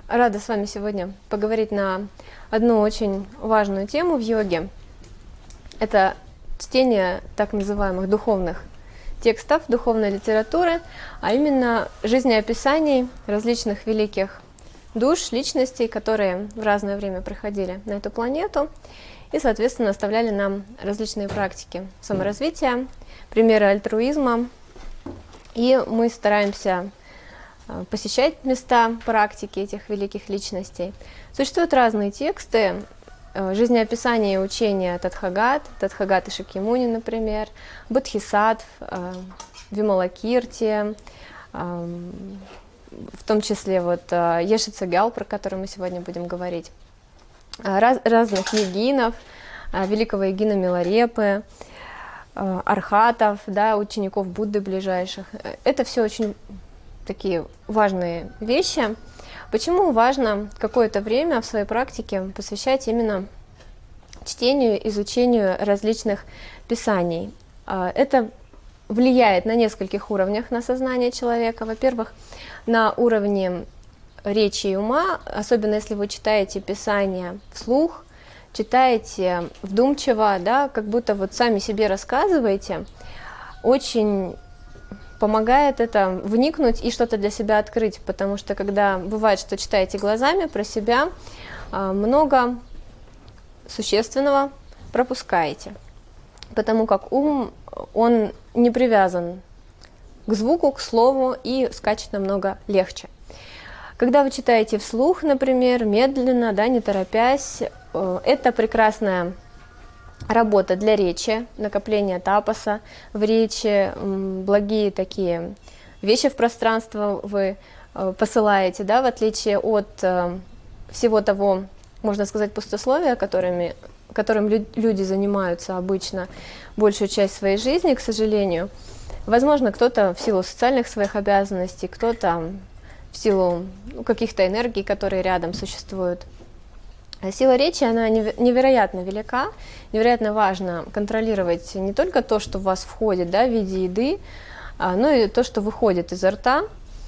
Рада с вами сегодня поговорить на одну очень важную тему в йоге. Это чтение так называемых духовных текстов, духовной литературы, а именно жизнеописаний различных великих душ, личностей, которые в разное время приходили на эту планету и, соответственно, оставляли нам различные практики саморазвития, примеры альтруизма. И мы стараемся посещать места практики этих великих личностей. Существуют разные тексты, жизнеописания и учения Татхагаты Шакьямуни, например, Бодхисаттв, Вималакирти, в том числе Еши Цогял, про который мы сегодня будем говорить, разных йогинов, великого йогина Миларепы, архатов, учеников Будды ближайших. Это все очень такие важные вещи. Почему важно какое-то время в своей практике посвящать именно чтению, изучению различных писаний? Это влияет на нескольких уровнях на сознание человека. Во-первых, на уровне речи и ума, особенно если вы читаете писания вслух, читаете вдумчиво, как будто сами себе рассказываете, очень помогает это вникнуть и что-то для себя открыть, потому что когда бывает, что читаете глазами про себя, много существенного пропускаете, потому как ум, он не привязан к звуку, к слову и скачет намного легче. Когда вы читаете вслух, например, медленно, не торопясь, это прекрасная работа для речи, накопление тапаса в речи, благие такие вещи в пространство вы посылаете, в отличие от всего того, можно сказать, пустословия, которым люди занимаются обычно большую часть своей жизни, к сожалению. Возможно, кто-то в силу социальных своих обязанностей, кто-то в силу каких-то энергий, которые рядом существуют. Сила речи, она невероятно велика, невероятно важно контролировать не только то, что в вас входит в виде еды, но и то, что выходит изо рта.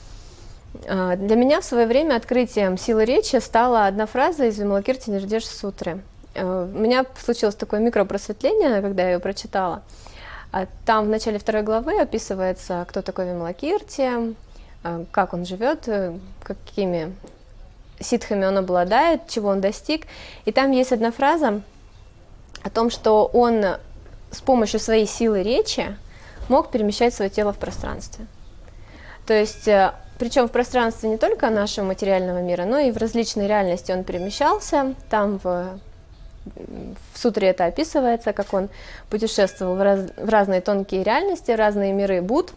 Для меня в свое время открытием силы речи стала одна фраза из Вималакирти Нирдеш сутры. У меня случилось такое микропросветление, когда я ее прочитала. Там в начале 2 главы описывается, кто такой Вималакирти, как он живет, какими ситхами он обладает, чего он достиг. И там есть одна фраза о том, что он с помощью своей силы речи мог перемещать свое тело в пространстве. То есть, причем в пространстве не только нашего материального мира, но и в различные реальности он перемещался. Там в сутре это описывается, как он путешествовал в разные тонкие реальности, разные миры Будд.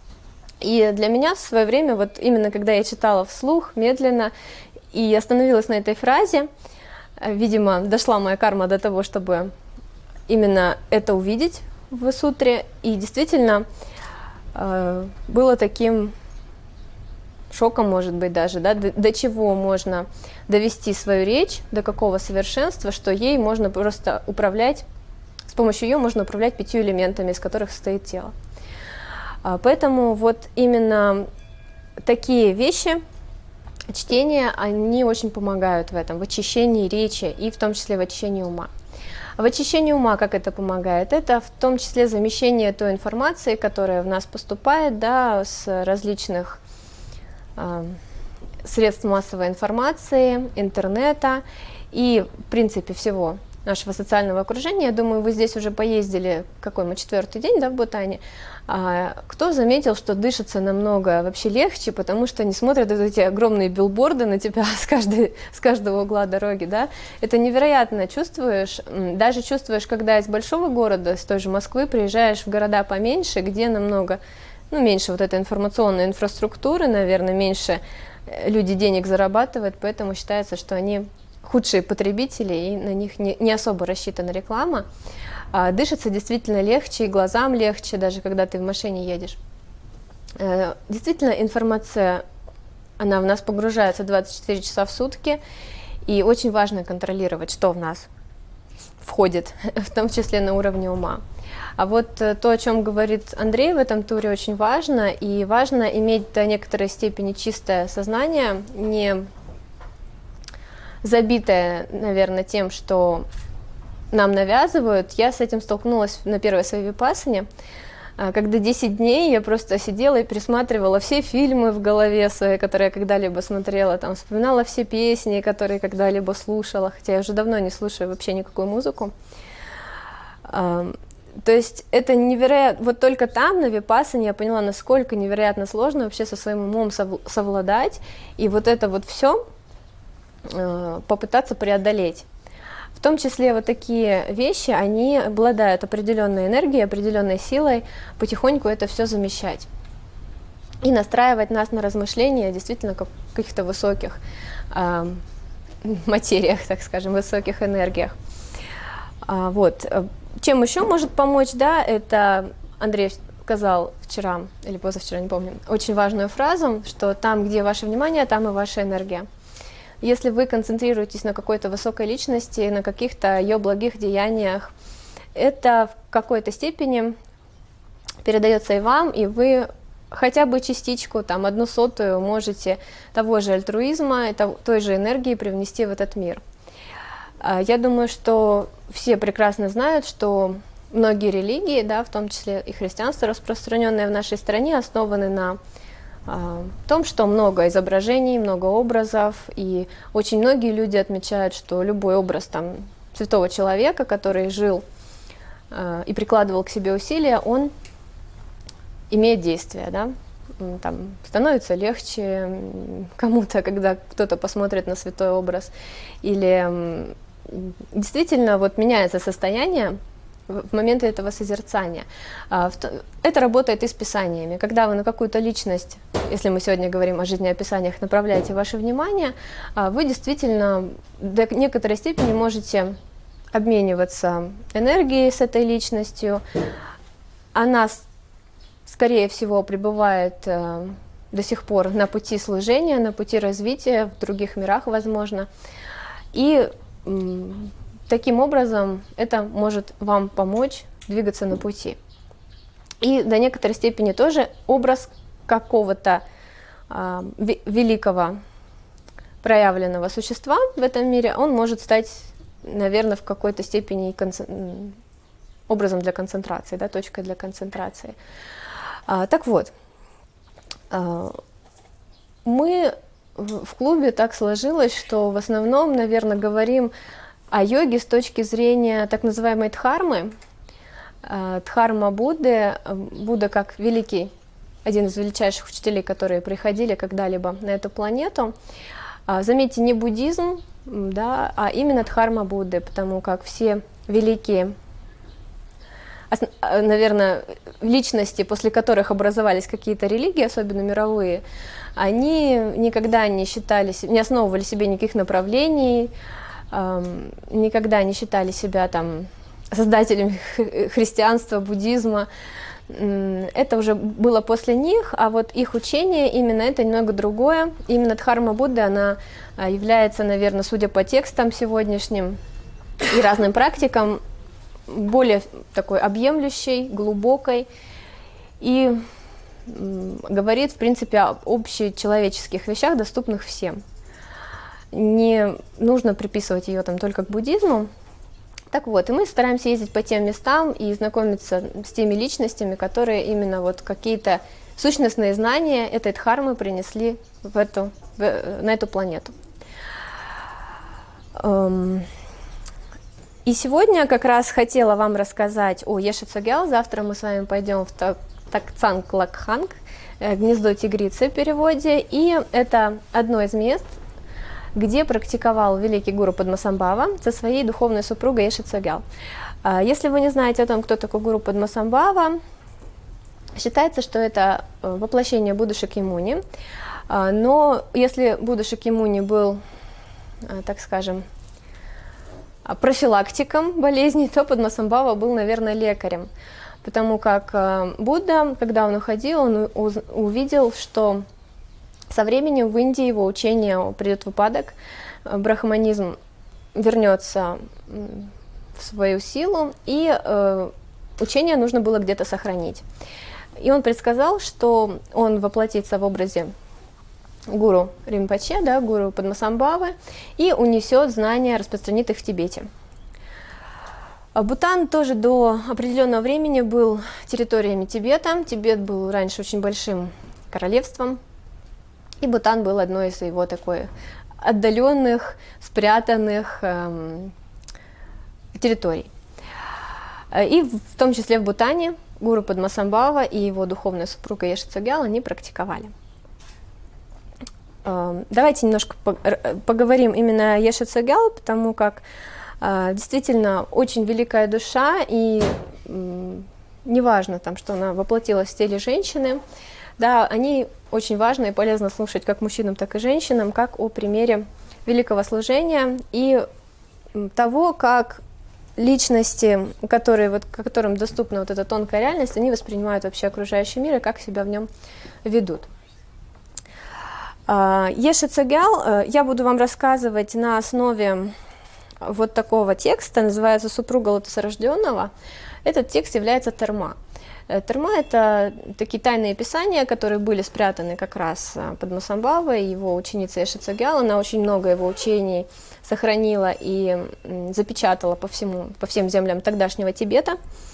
И для меня в свое время, именно когда я читала вслух, медленно, и остановилась на этой фразе, видимо, дошла моя карма до того, чтобы именно это увидеть в сутре, и действительно было таким шоком, может быть, даже, до чего можно довести свою речь, до какого совершенства, что ей можно просто управлять, с помощью ее можно управлять 5 элементами, из которых состоит тело. Поэтому именно такие вещи, чтения, они очень помогают в этом, в очищении речи и в том числе в очищении ума. В очищении ума как это помогает? Это в том числе замещение той информации, которая в нас поступает, с различных средств массовой информации, интернета и, в принципе, всего нашего социального окружения. Я думаю, вы здесь уже поездили, какой мы 4-й день, в Бутане. Кто заметил, что дышится намного вообще легче, потому что не смотрят эти огромные билборды на тебя с каждого угла дороги, Это невероятно чувствуешь, даже чувствуешь, когда из большого города, с той же Москвы, приезжаешь в города поменьше, где намного, меньше этой информационной инфраструктуры, наверное, меньше люди денег зарабатывают, поэтому считается, что они худшие потребители, и на них не особо рассчитана реклама. Дышится действительно легче, и глазам легче, даже когда ты в машине едешь. Действительно, информация, она в нас погружается 24 часа в сутки, и очень важно контролировать, что в нас входит, в том числе на уровне ума. А то, о чем говорит Андрей в этом туре, очень важно, и важно иметь до некоторой степени чистое сознание, не забитая, наверное, тем, что нам навязывают. Я с этим столкнулась на первой своей випассане, когда 10 дней я просто сидела и пересматривала все фильмы в голове своей, которые я когда-либо смотрела, там, вспоминала все песни, которые когда-либо слушала, хотя я уже давно не слушаю вообще никакую музыку. То есть это невероятно, вот только там, на випассане, я поняла, насколько невероятно сложно вообще со своим умом совладать, и вот это вот все попытаться преодолеть. В том числе вот такие вещи, они обладают определенной энергией, определенной силой, потихоньку это все замещать. И настраивать нас на размышления действительно каких-то высоких материях, так скажем, высоких энергиях. Вот. Чем еще может помочь, да, это Андрей сказал вчера или позавчера, не помню, очень важную фразу, что там, где ваше внимание, там и ваша энергия. Если вы концентрируетесь на какой-то высокой личности, на каких-то ее благих деяниях, это в какой-то степени передается и вам, и вы хотя бы частичку, там, 1/100 можете того же альтруизма, той же энергии привнести в этот мир. Я думаю, что все прекрасно знают, что многие религии, да, в том числе и христианство, распространенное в нашей стране, основаны на том, что много изображений, много образов, и очень многие люди отмечают, что любой образ там, святого человека, который жил и прикладывал к себе усилия, он имеет действие, да? Там становится легче кому-то, когда кто-то посмотрит на святой образ, или действительно вот меняется состояние в моменты этого созерцания. Это работает и с писаниями. Когда вы на какую-то личность, если мы сегодня говорим о жизнеописаниях, направляете ваше внимание, вы действительно до некоторой степени можете обмениваться энергией с этой личностью. Она, скорее всего, пребывает до сих пор на пути служения, на пути развития, в других мирах, возможно. И таким образом это может вам помочь двигаться на пути. И до некоторой степени тоже образ какого-то великого проявленного существа в этом мире, он может стать, наверное, в какой-то степени образом для концентрации, да, точкой для концентрации. Так вот, мы в клубе так сложилось, что в основном, наверное, говорим о йоге с точки зрения так называемой дхармы. Дхарма Будды, Будда как великий, один из величайших учителей, которые приходили когда-либо на эту планету. Заметьте, не буддизм, да, а именно дхарма Будды, потому как все великие, наверное, личности, после которых образовались какие-то религии, особенно мировые, они никогда не основывали себе никаких направлений, никогда не считали себя там создателями христианства, буддизма. Это уже было после них, а вот их учение именно это немного другое. Именно дхарма Будды, она является, наверное, судя по текстам сегодняшним и разным практикам, более такой объемлющей, глубокой и говорит, в принципе, об общечеловеческих вещах, доступных всем. Не нужно приписывать ее там только к буддизму. Так вот, и мы стараемся ездить по тем местам и знакомиться с теми личностями, которые именно вот какие-то сущностные знания этой дхармы принесли на эту планету. И сегодня как раз хотела вам рассказать о Еше Цогьял. Завтра мы с вами пойдем в Такцанг Лакханг, гнездо тигрицы в переводе, и это одно из мест, где практиковал великий гуру Падмасамбхава со своей духовной супругой Еше Цогьял. Если вы не знаете о том, кто такой гуру Падмасамбхава, считается, что это воплощение Будды Шакьямуни. Но если Будда Шакьямуни был, так скажем, профилактиком болезней, то Падмасамбхава был, наверное, лекарем. Потому как Будда, когда он уходил, он увидел, что со временем в Индии его учение придет в упадок, брахманизм вернется в свою силу, и учение нужно было где-то сохранить. И он предсказал, что он воплотится в образе гуру Римпоче, да, гуру Падмасамбхавы, и унесет знания, распространит их в Тибете. Бутан тоже до определенного времени был территориями Тибета. Тибет был раньше очень большим королевством, и Бутан был одной из его такой отдаленных, спрятанных территорий. И в том числе в Бутане гуру Падмасамбхава и его духовная супруга Еши Цогьял, они практиковали. Давайте немножко поговорим именно о Еши Цогьял, потому как действительно очень великая душа, и неважно, там, что она воплотилась в теле женщины, да, они очень важно и полезно слушать как мужчинам, так и женщинам, как о примере великого служения и того, как личности, которым доступна вот эта тонкая реальность, они воспринимают вообще окружающий мир и как себя в нем ведут. Еши Цогьял я буду вам рассказывать на основе вот такого текста, называется «Супруга лотосорожденного». Этот текст является терма. Терма – это такие тайные писания, которые были спрятаны как раз Падмасамбхавой, его ученицей Еши Цогьял. Она очень много его учений сохранила и запечатала по всем землям тогдашнего Тибета.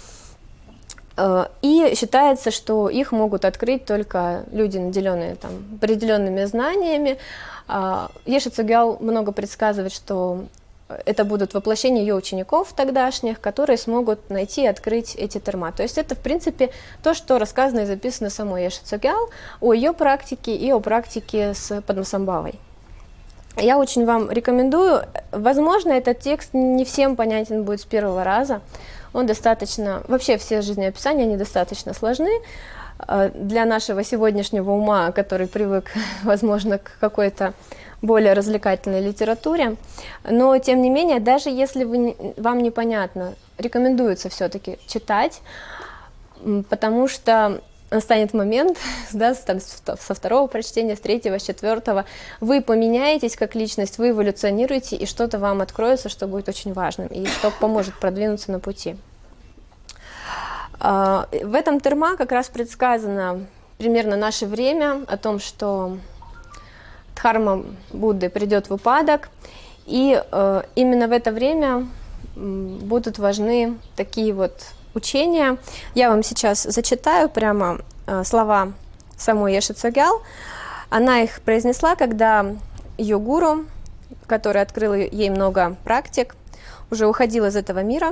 И считается, что их могут открыть только люди, наделенные там определенными знаниями. Еши Цогьял много предсказывает, что это будут воплощения ее учеников тогдашних, которые смогут найти и открыть эти терма. То есть это, в принципе, то, что рассказано и записано самой Еши Цогьял о ее практике и о практике с Падмасамбхавой. Я очень вам рекомендую. Возможно, этот текст не всем понятен будет с первого раза. Он достаточно... Вообще все жизнеописания, они достаточно сложны для нашего сегодняшнего ума, который привык, возможно, к какой-то более развлекательной литературе. Но, тем не менее, даже если вам непонятно, рекомендуется все-таки читать, потому что настанет момент, да, со второго прочтения, с третьего, с четвертого, вы поменяетесь как личность, вы эволюционируете, и что-то вам откроется, что будет очень важным, и что поможет продвинуться на пути. В этом терма как раз предсказано примерно наше время, о том, что дхарма Будды придет в упадок, и именно в это время будут важны такие вот учения. Я вам сейчас зачитаю прямо слова самой Еши Цогьял. Она их произнесла, когда ее гуру, который открыл ей много практик, уже уходил из этого мира,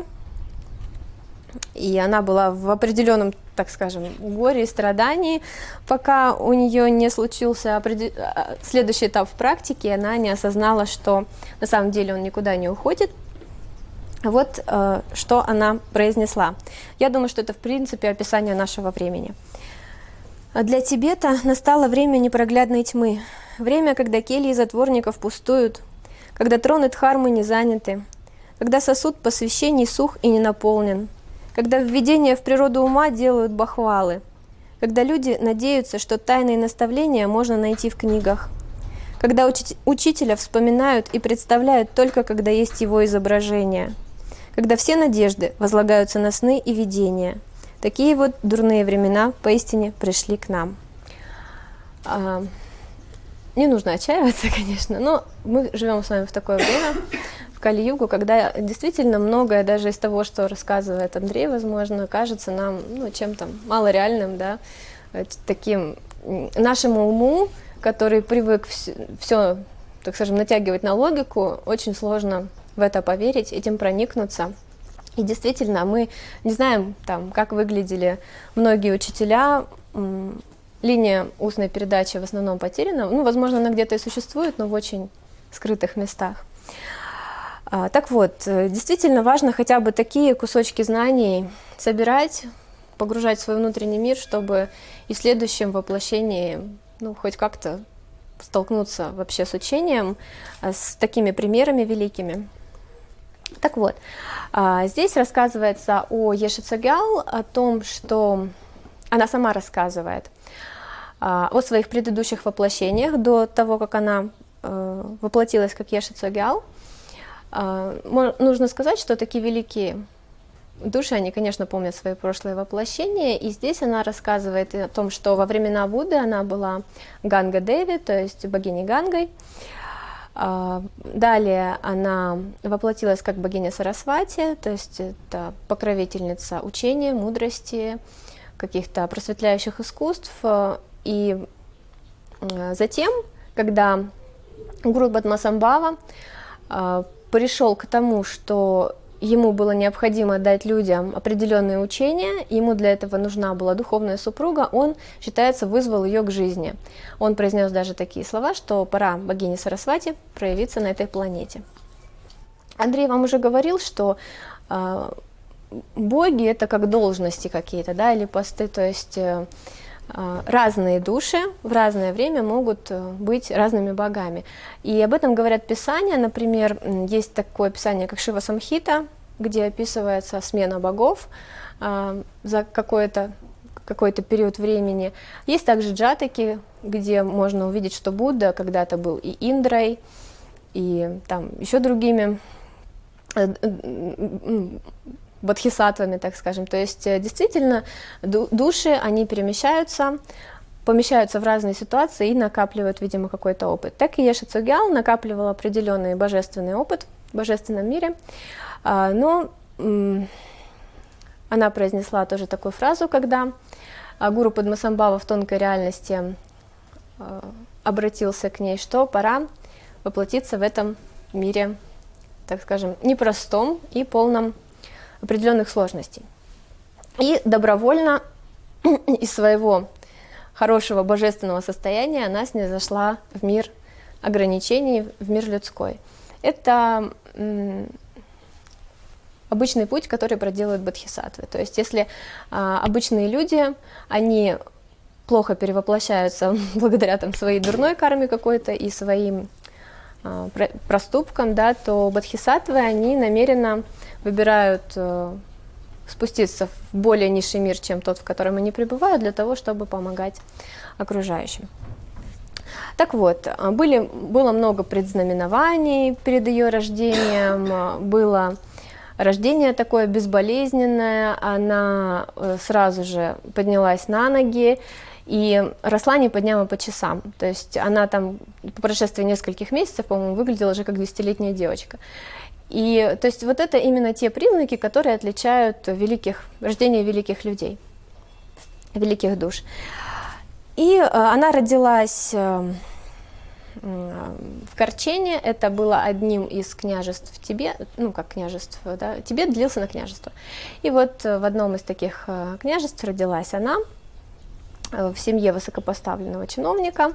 и она была в определенном, так скажем, горе и страдании, пока у нее не случился следующий этап в практике, она не осознала, что на самом деле он никуда не уходит. Вот что она произнесла. Я думаю, что это, в принципе, описание нашего времени. Для Тибета настало время непроглядной тьмы, время, когда кельи затворников пустуют, когда троны Дхармы не заняты, когда сосуд посвящений сух и не наполнен, когда введение в природу ума делают бахвалы, когда люди надеются, что тайные наставления можно найти в книгах, когда учителя вспоминают и представляют только, когда есть его изображение, когда все надежды возлагаются на сны и видения. Такие вот дурные времена поистине пришли к нам. Не нужно отчаиваться, конечно, но мы живем с вами в такое время, в Кали-югу, когда действительно многое, даже из того, что рассказывает Андрей, возможно, кажется нам чем-то малореальным, да, таким нашему уму, который привык все, так скажем, натягивать на логику, очень сложно в это поверить, этим проникнуться. И действительно, мы не знаем, там, как выглядели многие учителя. Линия устной передачи в основном потеряна. Возможно, она где-то и существует, но в очень скрытых местах. Так вот, действительно важно хотя бы такие кусочки знаний собирать, погружать в свой внутренний мир, чтобы и в следующем воплощении хоть как-то столкнуться вообще с учением, с такими примерами великими. Так вот, здесь рассказывается о Еши Цогьял, о том, что она сама рассказывает о своих предыдущих воплощениях до того, как она воплотилась как Еши Цогьял. Нужно сказать, что такие великие души, они, конечно, помнят свои прошлые воплощения, и здесь она рассказывает о том, что во времена Будды она была Ганга-деви, то есть богиней Гангой. Далее она воплотилась как богиня Сарасвати, то есть это покровительница учения, мудрости, каких-то просветляющих искусств. И затем, когда гуру Падмасамбхава пришел к тому, что ему было необходимо дать людям определенные учения, ему для этого нужна была духовная супруга, он, считается, вызвал ее к жизни. Он произнес даже такие слова, что пора богине Сарасвати проявиться на этой планете. Андрей вам уже говорил, что боги — это как должности какие-то, да, или посты, то есть разные души в разное время могут быть разными богами. И об этом говорят писания. Например, есть такое писание, как Шива Самхита, где описывается смена богов за какой-то период времени. Есть также джатаки, где можно увидеть, что Будда когда-то был и Индрой, и там еще другими бодхисаттвами, так скажем. То есть действительно души, они перемещаются, помещаются в разные ситуации и накапливают, видимо, какой-то опыт. Так и Еша Цогьял накапливал определенный божественный опыт в божественном мире. Но она произнесла тоже такую фразу, когда гуру Падмасамбхава в тонкой реальности обратился к ней, что пора воплотиться в этом мире, так скажем, непростом и полном определенных сложностей. И добровольно из своего хорошего божественного состояния она снизошла в мир ограничений, в мир людской. Это обычный путь, который проделывают бодхисаттвы. То есть если обычные люди, они плохо перевоплощаются благодаря там, своей дурной карме какой-то и своим проступкам, да, то бодхисаттвы, они намеренно выбирают спуститься в более низший мир, чем тот, в котором они пребывают, для того, чтобы помогать окружающим. Так вот, было много предзнаменований перед ее рождением, было рождение такое безболезненное, она сразу же поднялась на ноги и росла не по дням, а по часам. То есть она там по прошествии нескольких месяцев, по-моему, выглядела уже как 10-летняя девочка. И то есть вот это именно те признаки, которые отличают рождение великих людей, великих душ. И она родилась в Корчене, это было одним из княжеств Тибета, ну как княжеств, да, Тибет делился на княжества. И вот в одном из таких княжеств родилась она, в семье высокопоставленного чиновника.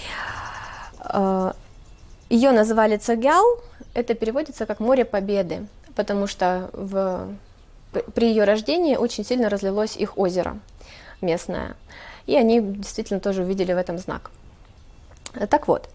Ее называли Цогьял, это переводится как «море победы», потому что при ее рождении очень сильно разлилось их озеро местное, и они действительно тоже увидели в этом знак. Так вот,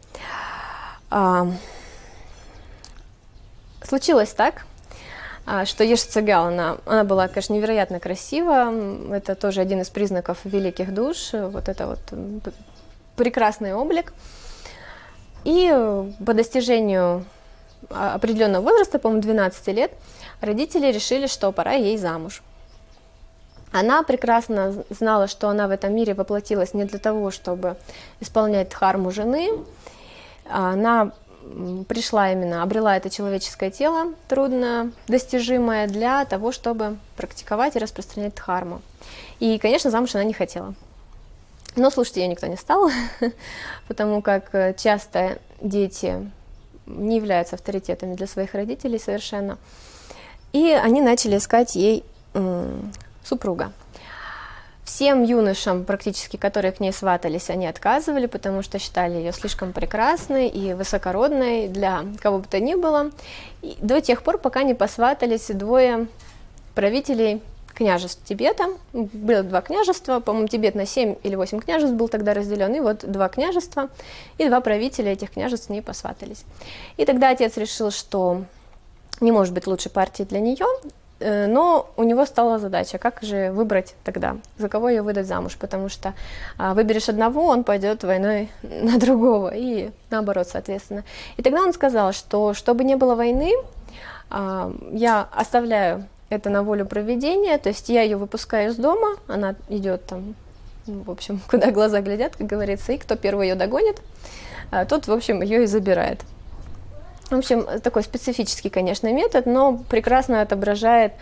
случилось так, что Еша Цогьял, она была, конечно, невероятно красива, это тоже один из признаков великих душ, вот это вот прекрасный облик. И по достижению определенного возраста, по-моему, 12 лет, родители решили, что пора ей замуж. Она прекрасно знала, что она в этом мире воплотилась не для того, чтобы исполнять дхарму жены. Она пришла именно, обрела это человеческое тело, трудно достижимое, для того, чтобы практиковать и распространять дхарму. И, конечно, замуж она не хотела. Но слушать ее никто не стал, потому как часто дети не являются авторитетами для своих родителей совершенно. И они начали искать ей супруга. Всем юношам, практически, которые к ней сватались, они отказывали, потому что считали ее слишком прекрасной и высокородной для кого бы то ни было. И до тех пор, пока не посватались двое правителей княжеств Тибета. Было два княжества, по-моему, Тибет на 7 или 8 княжеств был тогда разделен, и вот два княжества, и два правителя этих княжеств не посватались. И тогда отец решил, что не может быть лучшей партии для нее, но у него стала задача, как же выбрать тогда, за кого ее выдать замуж, потому что выберешь одного, он пойдет войной на другого, и наоборот, соответственно. И тогда он сказал, что чтобы не было войны, я оставляю это на волю провидения, то есть я ее выпускаю из дома, она идет там, ну, в общем, куда глаза глядят, как говорится, и кто первый ее догонит, тот, в общем, ее и забирает. В общем, такой специфический, конечно, метод, но прекрасно отображает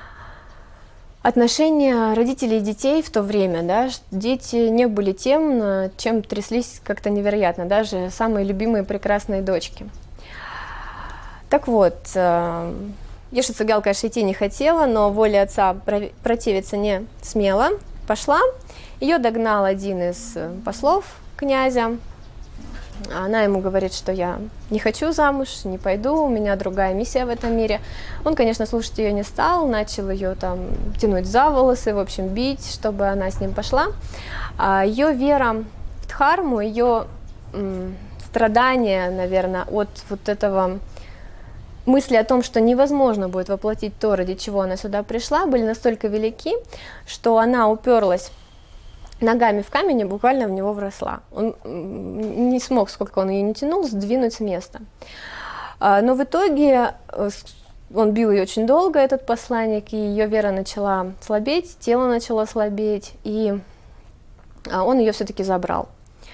отношения родителей и детей в то время, да, дети не были тем, чем тряслись как-то невероятно, даже самые любимые прекрасные дочки. Так вот, Еша Цогял, конечно, идти не хотела, но воле отца противиться не смела, пошла. Ее догнал один из послов князя. Она ему говорит, что я не хочу замуж, не пойду, у меня другая миссия в этом мире. Он, конечно, слушать ее не стал, начал ее там тянуть за волосы, в общем, бить, чтобы она с ним пошла. Ее вера в Дхарму, ее страдания, наверное, от вот этого мысли о том, что невозможно будет воплотить то, ради чего она сюда пришла, были настолько велики, что она уперлась ногами в камень и буквально в него вросла. Он не смог, сколько он ее не тянул, сдвинуть с места. Но в итоге он бил ее очень долго, этот посланник, и ее вера начала слабеть, тело начало слабеть, и он ее все-таки забрал.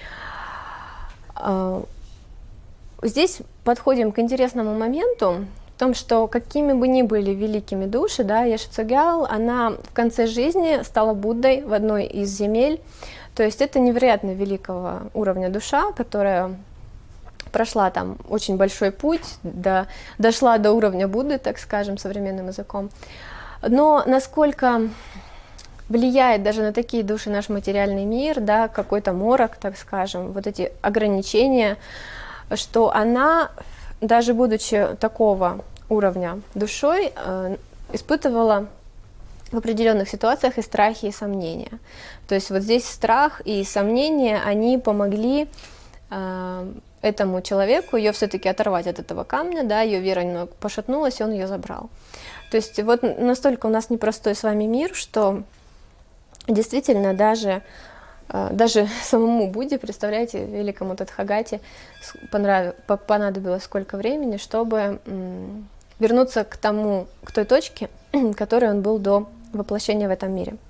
Здесь подходим к интересному моменту, в том, что какими бы ни были великими души, да, Еша Цогял, она в конце жизни стала Буддой в одной из земель. То есть это невероятно великого уровня душа, которая прошла там очень большой путь, дошла до уровня Будды, так скажем, современным языком. Но насколько влияет даже на такие души наш материальный мир, да, какой-то морок, так скажем, вот эти ограничения, что она, даже будучи такого уровня душой, испытывала в определенных ситуациях и страхи, и сомнения. То есть вот здесь страх и сомнения, они помогли этому человеку ее все-таки оторвать от этого камня, да, ее вера немного пошатнулась, и он ее забрал. То есть вот настолько у нас непростой с вами мир, что действительно даже самому Будде, представляете, великому Тадхагате понадобилось сколько времени, чтобы вернуться к той точке, которой он был до воплощения в этом мире.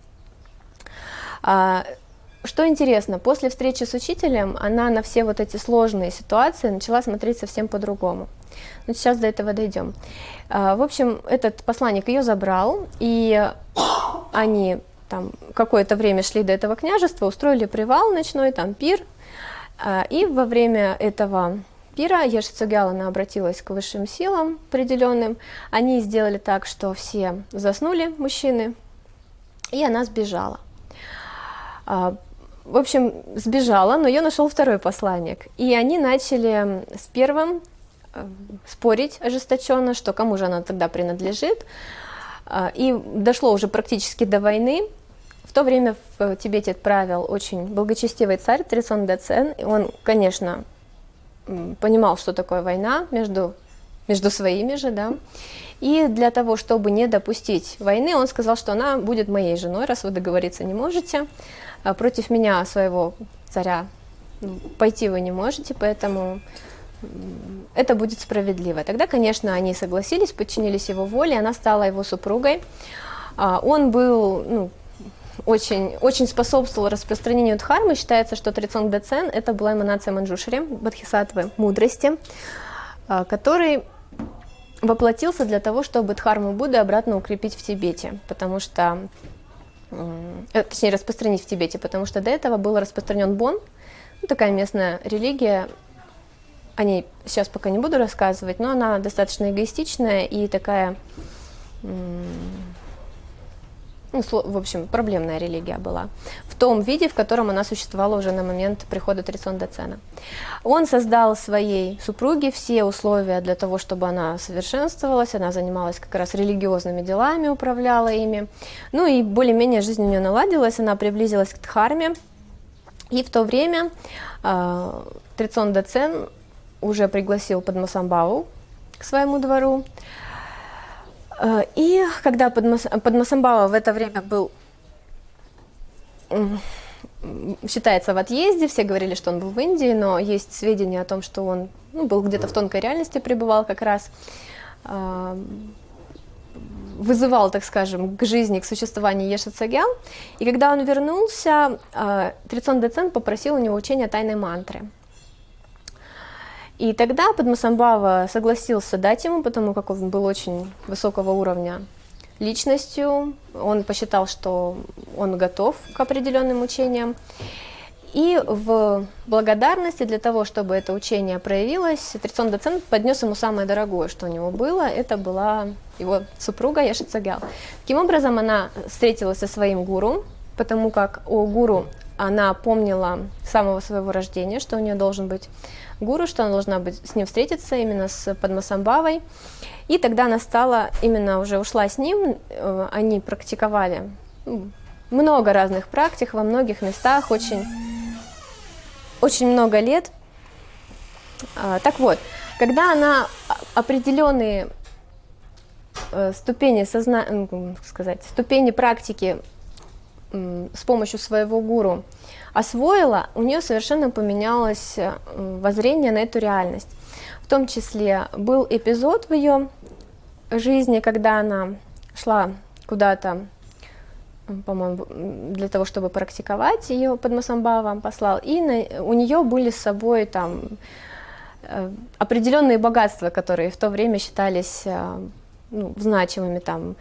Что интересно, после встречи с учителем она на все вот эти сложные ситуации начала смотреть совсем по-другому. Но сейчас до этого дойдем. В общем, этот посланник ее забрал, и они там какое-то время шли до этого княжества, устроили привал ночной, там пир, и во время этого пира Еша Цогял, она обратилась к высшим силам определенным, они сделали так, что все заснули, мужчины, и она сбежала. В общем, сбежала, но ее нашел второй посланник, и они начали с первым спорить ожесточенно, что кому же она тогда принадлежит, и дошло уже практически до войны. В то время в Тибете правил очень благочестивый царь Трицон Дацен, и он, конечно, понимал, что такое война между своими же, да, и для того, чтобы не допустить войны, он сказал, что она будет моей женой, раз вы договориться не можете, против меня, своего царя, пойти вы не можете, поэтому это будет справедливо. Тогда, конечно, они согласились, подчинились его воле, она стала его супругой. Он был, очень, очень способствовал распространению дхармы. Считается, что Трицон Дацен — это была эманация Манджушри, бодхисаттвы мудрости, который воплотился для того, чтобы дхарму Будды обратно укрепить в Тибете, потому что, точнее, распространить в Тибете, потому что до этого был распространен Бон, такая местная религия. О ней сейчас пока не буду рассказывать, но она достаточно эгоистичная и такая, в общем, проблемная религия была. В том виде, в котором она существовала уже на момент прихода Трицон Дацена. Он создал своей супруге все условия для того, чтобы она совершенствовалась, она занималась как раз религиозными делами, управляла ими. Ну и более-менее жизнь у нее наладилась, она приблизилась к Дхарме. И в то время Трицон Дацен уже пригласил Падмасамбхаву к своему двору. И когда Падмасамбхава в это время был, считается, в отъезде, все говорили, что он был в Индии, но есть сведения о том, что он был где-то в тонкой реальности, пребывал как раз. вызывал, так скажем, к жизни, к существованию Еши-Цагял. И когда он вернулся, Трицон Децен попросил у него учения тайной мантры. И тогда Падмасамбхава согласился дать ему, потому как он был очень высокого уровня личностью. Он посчитал, что он готов к определенным учениям. И в благодарности для того, чтобы это учение проявилось, Трицон Децен поднес ему самое дорогое, что у него было. Это была его супруга Еши-Цагял. Таким образом, она встретилась со своим гуру, потому как у гуру она помнила с самого своего рождения, что у нее должен быть гуру, что она должна быть с ним встретиться, именно с Падмасамбхавой. И тогда она стала, именно уже ушла с ним, они практиковали много разных практик во многих местах, очень много лет. Так вот, когда она определенные ступени ступени практики с помощью своего гуру освоила, у нее совершенно поменялось воззрение на эту реальность. В том числе был эпизод в ее жизни, когда она шла куда-то, по-моему, для того, чтобы практиковать, ее Падмасамбхава послал, и у нее были с собой там определенные богатства, которые в то время считались значимыми, там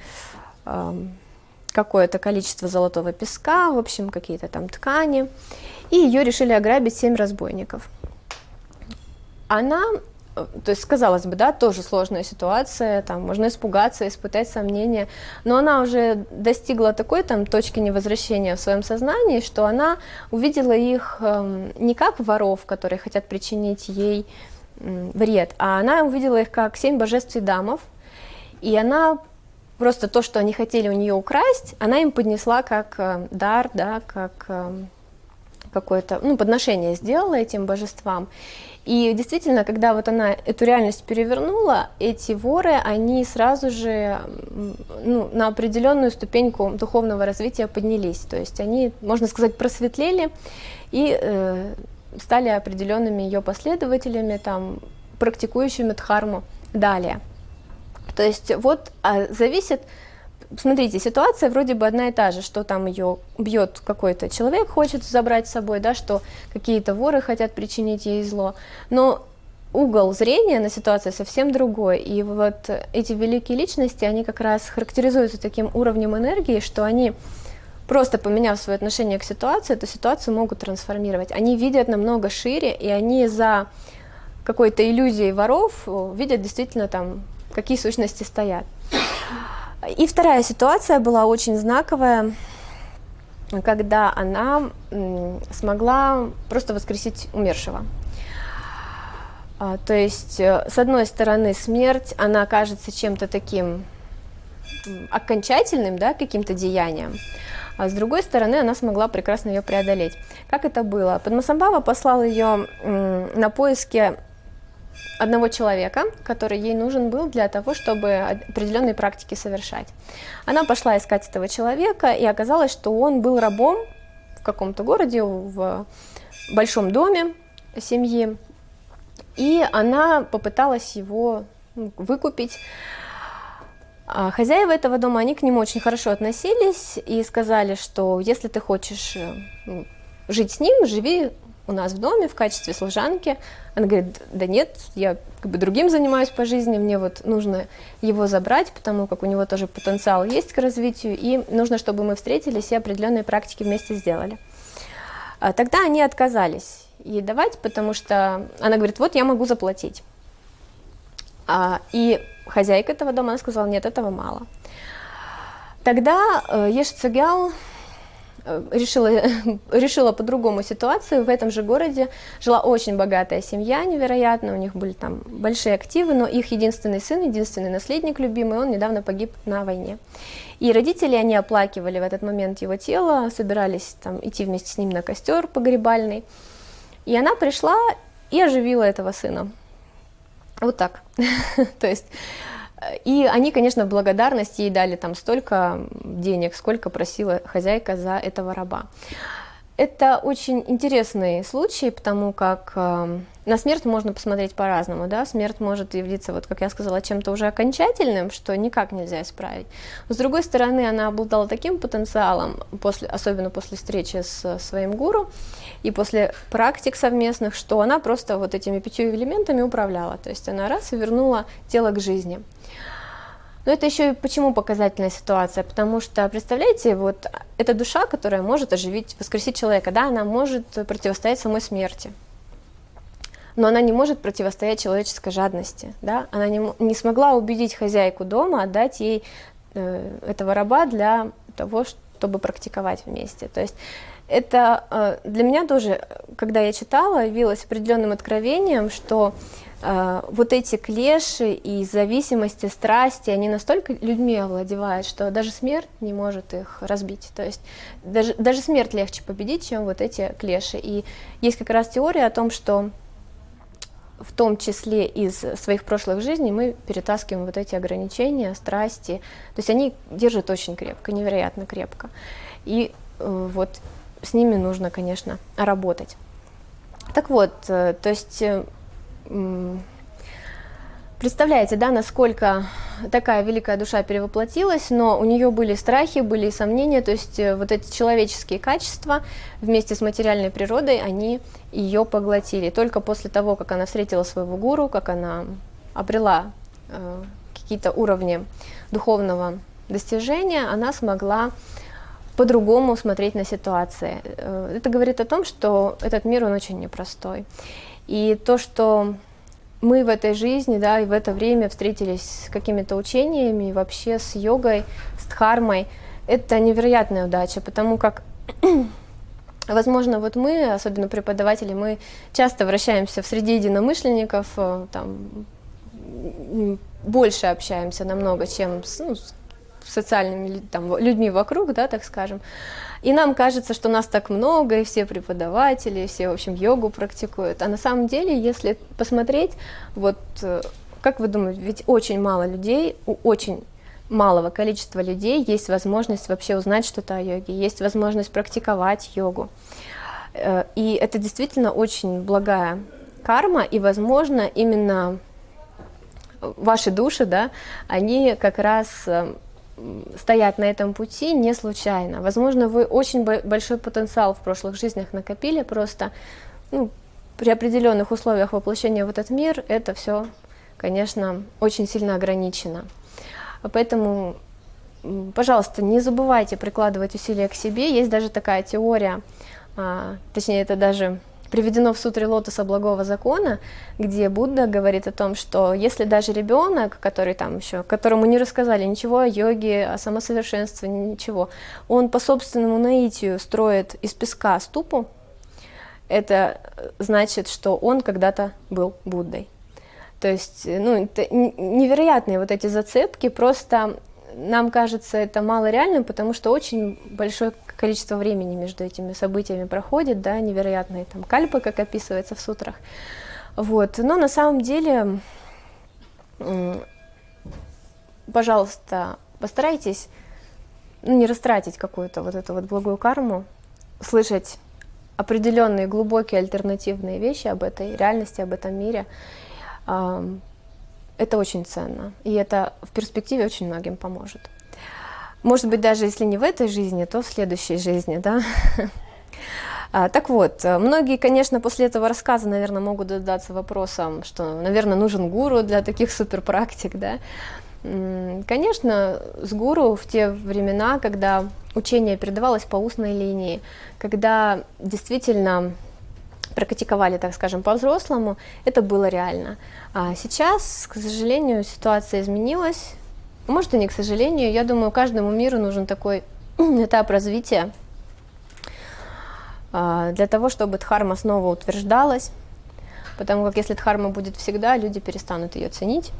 какое-то количество золотого песка, в общем, какие-то там ткани, и ее решили ограбить 7 разбойников. Она, то есть, казалось бы, да, тоже сложная ситуация, там можно испугаться, испытать сомнения, но она уже достигла такой там точки невозвращения в своем сознании, что она увидела их не как воров, которые хотят причинить ей вред, а она увидела их как 7 божеств и дамов, и она просто то, что они хотели у нее украсть, она им поднесла как дар, да, как какое-то подношение сделала этим божествам. И действительно, когда вот она эту реальность перевернула, эти воры, они сразу же на определенную ступеньку духовного развития поднялись. То есть они, можно сказать, просветлели и стали определенными ее последователями, там, практикующими дхарму далее. То есть вот зависит, смотрите, ситуация вроде бы одна и та же, что там ее бьет какой-то человек, хочет забрать с собой, да, что какие-то воры хотят причинить ей зло, но угол зрения на ситуацию совсем другой, и вот эти великие личности, они как раз характеризуются таким уровнем энергии, что они, просто поменяв свое отношение к ситуации, эту ситуацию могут трансформировать, они видят намного шире, и они за какой-то иллюзией воров видят действительно там, какие сущности стоят. И вторая ситуация была очень знаковая, когда она смогла просто воскресить умершего. То есть, с одной стороны, смерть, она кажется чем-то таким окончательным, да, каким-то деянием, а с другой стороны, она смогла прекрасно ее преодолеть. Как это было? Падмасамбхава послал ее на поиски одного человека, который ей нужен был для того, чтобы определенные практики совершать. Она пошла искать этого человека, и оказалось, что он был рабом в каком-то городе, в большом доме семьи, и она попыталась его выкупить. А хозяева этого дома, они к нему очень хорошо относились и сказали, что если ты хочешь жить с ним, живи у нас в доме в качестве служанки. Она говорит, да нет, я другим занимаюсь по жизни, мне вот нужно его забрать, потому как у него тоже потенциал есть к развитию, и нужно, чтобы мы встретились и определенные практики вместе сделали. Тогда они отказались ей давать, потому что она говорит, вот я могу заплатить. И хозяйка этого дома, она сказала, нет, этого мало. Тогда Еши-Цагял решила по-другому ситуацию. В этом же городе жила очень богатая семья, невероятно, у них были там большие активы, но их единственный сын, единственный наследник любимый, он недавно погиб на войне. И родители, они оплакивали в этот момент его тело, собирались там идти вместе с ним на костер погребальный. И она пришла и оживила этого сына. Вот так. То есть, и они, конечно, в благодарность ей дали там столько денег, сколько просила хозяйка за этого раба. Это очень интересный случай, потому как на смерть можно посмотреть по-разному, да, смерть может явиться, вот как я сказала, чем-то уже окончательным, что никак нельзя исправить. Но, с другой стороны, она обладала таким потенциалом, особенно после встречи с своим гуру и после практик совместных, что она просто вот этими 5 элементами управляла, то есть она раз и вернула тело к жизни. Но это еще и почему показательная ситуация, потому что, представляете, вот эта душа, которая может оживить, воскресить человека, да, она может противостоять самой смерти, но она не может противостоять человеческой жадности, да, она не смогла убедить хозяйку дома отдать ей этого раба для того, чтобы практиковать вместе, то есть это для меня тоже, когда я читала, явилось определенным откровением, что вот эти клеши и зависимости, страсти, они настолько людьми овладевают, что даже смерть не может их разбить. То есть даже смерть легче победить, чем вот эти клеши. И есть как раз теория о том, что в том числе из своих прошлых жизней мы перетаскиваем вот эти ограничения, страсти. То есть они держат очень крепко, невероятно крепко. И вот с ними нужно, конечно, работать. Так вот, то есть представляете, да, насколько такая великая душа перевоплотилась, но у нее были страхи, были сомнения, то есть вот эти человеческие качества вместе с материальной природой, они ее поглотили. Только после того, как она встретила своего гуру, как она обрела какие-то уровни духовного достижения, она смогла по-другому смотреть на ситуации. Это говорит о том, что этот мир, он очень непростой. И то, что мы в этой жизни, да, и в это время встретились с какими-то учениями, и вообще с йогой, с дхармой, это невероятная удача, потому как, возможно, вот мы, особенно преподаватели, мы часто вращаемся в среде единомышленников, там, больше общаемся намного, чем с социальными там, людьми вокруг, да, так скажем. И нам кажется, что нас так много, и все преподаватели, все, в общем, йогу практикуют. А на самом деле, если посмотреть, вот как вы думаете, ведь очень мало людей, у очень малого количества людей есть возможность вообще узнать что-то о йоге, есть возможность практиковать йогу. И это действительно очень благая карма, и, возможно, именно ваши души, да, они как раз стоят на этом пути не случайно. Возможно, вы очень большой потенциал в прошлых жизнях накопили, просто при определенных условиях воплощения в этот мир это все, конечно, очень сильно ограничено. Поэтому, пожалуйста, не забывайте прикладывать усилия к себе. Есть даже такая теория, точнее, это даже приведено в сутре лотоса благого закона, где Будда говорит о том, что если даже ребенок, который там еще, которому не рассказали ничего о йоге, о самосовершенствовании, ничего, он по собственному наитию строит из песка ступу, это значит, что он когда-то был Буддой. То есть, это невероятные вот эти зацепки, просто нам кажется это малореальным, потому что очень большое количество времени между этими событиями проходит, да, невероятные там кальпы, как описывается в сутрах. Вот. Но на самом деле, пожалуйста, постарайтесь не растратить какую-то вот эту вот благую карму, слышать определенные глубокие альтернативные вещи об этой реальности, об этом мире. Это очень ценно, и это в перспективе очень многим поможет. Может быть, даже если не в этой жизни, то в следующей жизни, да? Так вот, многие, конечно, после этого рассказа, наверное, могут задаться вопросом, что, наверное, нужен гуру для таких суперпрактик, да? Конечно, с гуру в те времена, когда учение передавалось по устной линии, когда действительно практиковали, так скажем, по-взрослому, это было реально. А сейчас, к сожалению, ситуация изменилась. Может, и не к сожалению. Я думаю, каждому миру нужен такой этап развития для того, чтобы дхарма снова утверждалась. Потому как если дхарма будет всегда, люди перестанут ее ценить.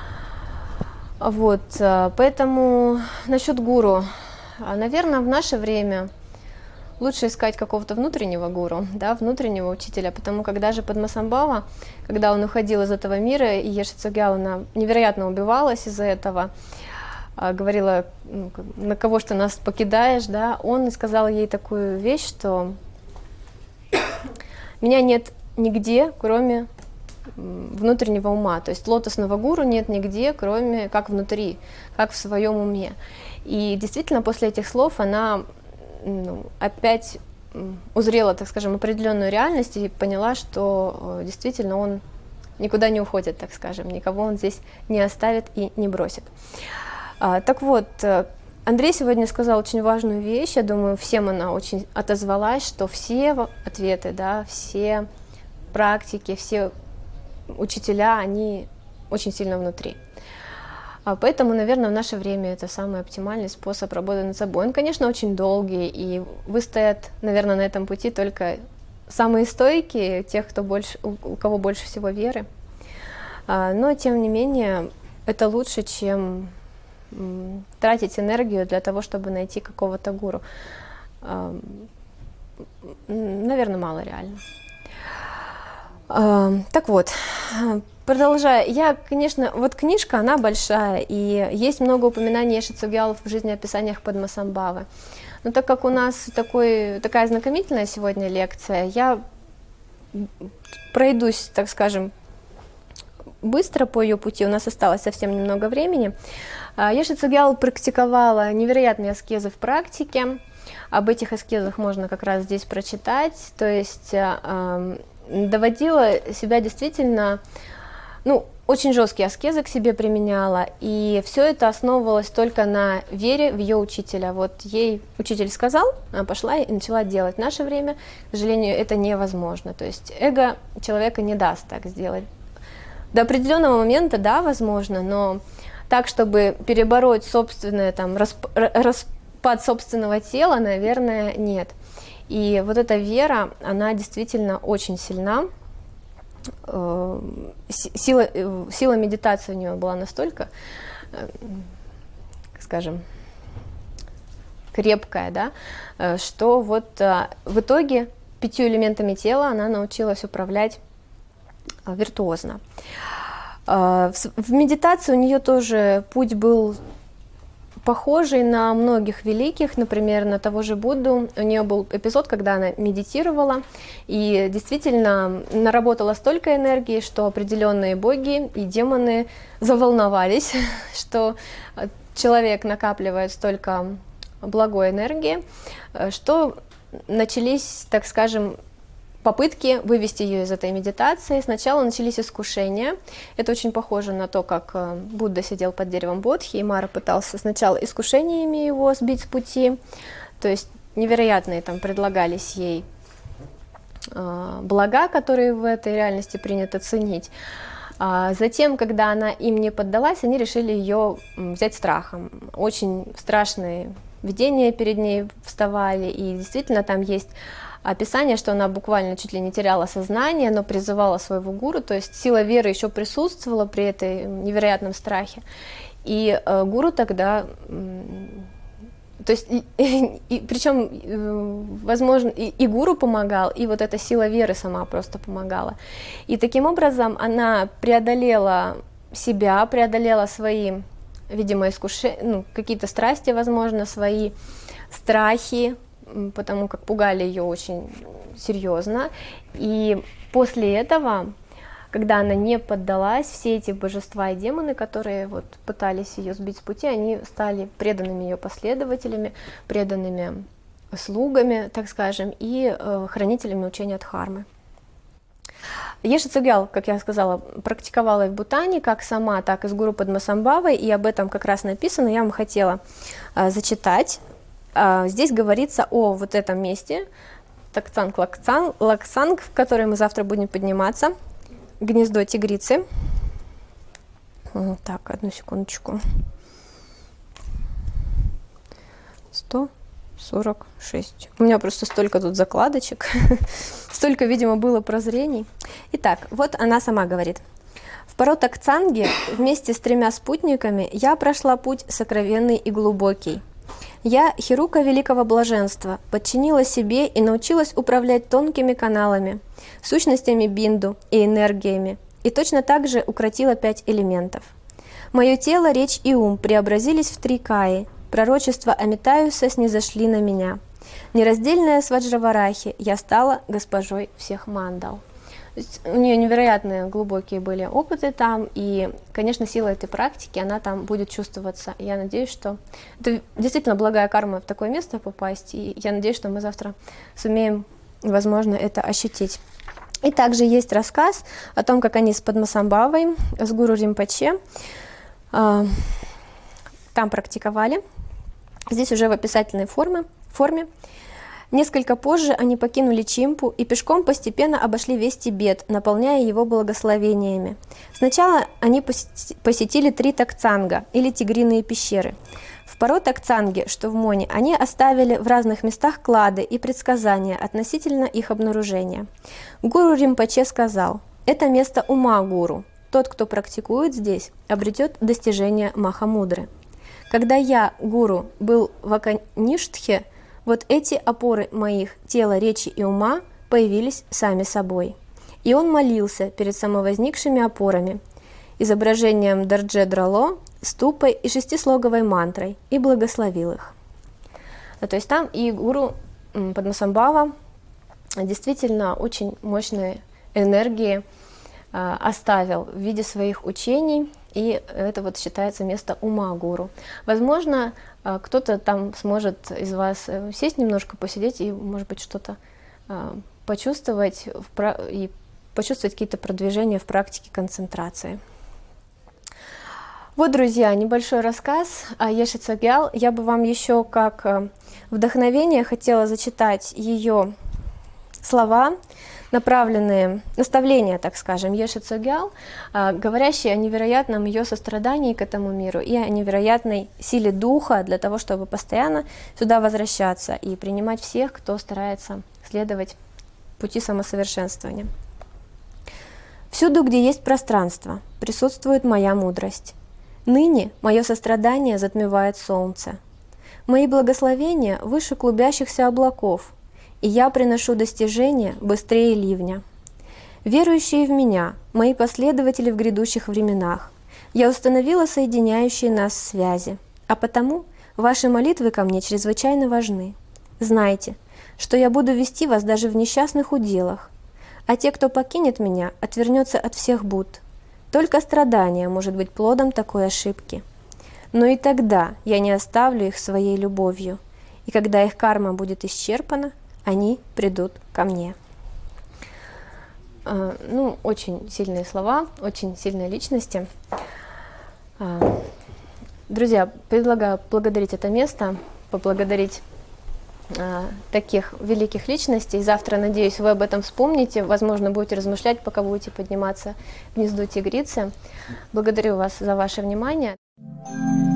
Вот, поэтому насчет гуру. Наверное, в наше время лучше искать какого-то внутреннего гуру, да, внутреннего учителя, потому как даже Падмасамбхава, когда он уходил из этого мира, и Ешицугьялана невероятно убивалась из-за этого, говорила, на кого ж ты нас покидаешь, да, он сказал ей такую вещь, что Меня нет нигде, кроме внутреннего ума. То есть лотосного гуру нет нигде, кроме как внутри, как в своем уме. И действительно после этих слов она опять узрела, так скажем, определенную реальность и поняла, что действительно он никуда не уходит, так скажем, никого он здесь не оставит и не бросит. Так вот, Андрей сегодня сказал очень важную вещь, я думаю, всем она очень отозвалась, что все ответы, да, все практики, все учителя, они очень сильно внутри. Поэтому, наверное, в наше время это самый оптимальный способ работы над собой. Он, конечно, очень долгий, и выстоят, наверное, на этом пути только самые стойкие, тех, у кого больше всего веры. Но, тем не менее, это лучше, чем тратить энергию для того, чтобы найти какого-то гуру. Наверное, мало реально. Так вот, продолжая, конечно, вот книжка, она большая, и есть много упоминаний Еши Цогьялов в жизнеописаниях Падмасамбхавы. Но так как у нас такая ознакомительная сегодня лекция, я пройдусь, так скажем, быстро по ее пути, у нас осталось совсем немного времени. Еши Цогьял практиковала невероятные аскезы в практике, об этих аскезах можно как раз здесь прочитать, то есть доводила себя действительно, очень жесткие аскезы к себе применяла, и все это основывалось только на вере в ее учителя. Вот ей учитель сказал, она пошла и начала делать. В наше время, к сожалению, это невозможно, то есть эго человека не даст так сделать. До определенного момента, да, возможно, но так, чтобы перебороть собственное, распад собственного тела, наверное, нет. И вот эта вера, она действительно очень сильна. Сила медитации у нее была настолько, скажем, крепкая, да, что вот в итоге 5 элементами тела она научилась управлять виртуозно. В медитации у нее тоже путь был похожий на многих великих, например, на того же Будду. У нее был эпизод, когда она медитировала и действительно наработала столько энергии, что определенные боги и демоны заволновались, что человек накапливает столько благой энергии, что начались, так скажем, попытки вывести ее из этой медитации. Сначала начались искушения. Это очень похоже на то, как Будда сидел под деревом Бодхи, и Мара пытался сначала искушениями его сбить с пути. То есть невероятные там предлагались ей блага, которые в этой реальности принято ценить. Затем, когда она им не поддалась, они решили ее взять страхом. Очень страшные видения перед ней вставали, и действительно там есть описание, что она буквально чуть ли не теряла сознание, но призывала своего гуру, то есть сила веры еще присутствовала при этой невероятном страхе. И гуру тогда, то есть, причем, возможно, и гуру помогал, и вот эта сила веры сама просто помогала. И таким образом она преодолела себя, преодолела свои, видимо, искушения, какие-то страсти, возможно, свои страхи, потому как пугали ее очень серьезно. И после этого, когда она не поддалась, все эти божества и демоны, которые вот пытались ее сбить с пути, они стали преданными ее последователями, преданными слугами, так скажем, и хранителями учения Дхармы. Еши Цогьял, как я сказала, практиковала и в Бутане, как сама, так и с гуру Падмасамбхавой, и об этом как раз написано, я вам хотела зачитать. Здесь говорится о вот этом месте, Такцанг-Лаксанг, в который мы завтра будем подниматься, гнездо тигрицы. Так, одну секундочку. 146. У меня просто столько тут закладочек, столько, видимо, было прозрений. Итак, вот она сама говорит. В Паротакцанге вместе с 3 спутниками я прошла путь сокровенный и глубокий. Я, Хирука Великого Блаженства, подчинила себе и научилась управлять тонкими каналами, сущностями бинду и энергиями, и точно так же укротила 5 элементов. Мое тело, речь и ум преобразились в 3 каи, пророчества Амитаюса снизошли на меня. Нераздельная с Ваджраварахи, я стала госпожой всех мандал. То есть у нее невероятные глубокие были опыты там, и, конечно, сила этой практики, она там будет чувствоваться. И я надеюсь, что это действительно благая карма в такое место попасть, и я надеюсь, что мы завтра сумеем, возможно, это ощутить. И также есть рассказ о том, как они с Падмасамбхавой, с гуру Ринпоче там практиковали. Здесь уже в описательной форме. Несколько позже они покинули Чимпу и пешком постепенно обошли весь Тибет, наполняя его благословениями. Сначала они посетили 3 Такцанга, или тигриные пещеры. В Паро Такцанге, что в Моне, они оставили в разных местах клады и предсказания относительно их обнаружения. Гуру Ринпоче сказал: «Это место ума гуру. Тот, кто практикует здесь, обретет достижение Махамудры. Когда я, гуру, был в Акаништхе, вот эти опоры моих тела, речи и ума появились сами собой». И он молился перед самовозникшими опорами, изображением Дарджедрало, ступой и 6-слоговой мантрой, и благословил их. То есть там и гуру Падмасамбхава действительно очень мощные энергии оставил в виде своих учений, и это вот считается место ума гуру. Возможно, кто-то там сможет из вас сесть немножко, посидеть и, может быть, что-то почувствовать и почувствовать какие-то продвижения в практике концентрации. Вот, друзья, небольшой рассказ о Еши Цогьял. Я бы вам еще как вдохновение хотела зачитать ее слова, наставления, так скажем, Еши Цогьял, говорящие о невероятном ее сострадании к этому миру и о невероятной силе духа для того, чтобы постоянно сюда возвращаться и принимать всех, кто старается следовать пути самосовершенствования. «Всюду, где есть пространство, присутствует моя мудрость. Ныне мое сострадание затмевает солнце. Мои благословения выше клубящихся облаков, и я приношу достижения быстрее ливня. Верующие в меня, мои последователи в грядущих временах, я установила соединяющие нас связи, а потому ваши молитвы ко мне чрезвычайно важны. Знайте, что я буду вести вас даже в несчастных уделах, а те, кто покинет меня, отвернется от всех Будд. Только страдание может быть плодом такой ошибки. Но и тогда я не оставлю их своей любовью, и когда их карма будет исчерпана, они придут ко мне». Ну, очень сильные слова, очень сильные личности. Друзья, предлагаю поблагодарить это место, поблагодарить таких великих личностей. Завтра, надеюсь, вы об этом вспомните, возможно, будете размышлять, пока будете подниматься в гнездо тигрицы. Благодарю вас за ваше внимание.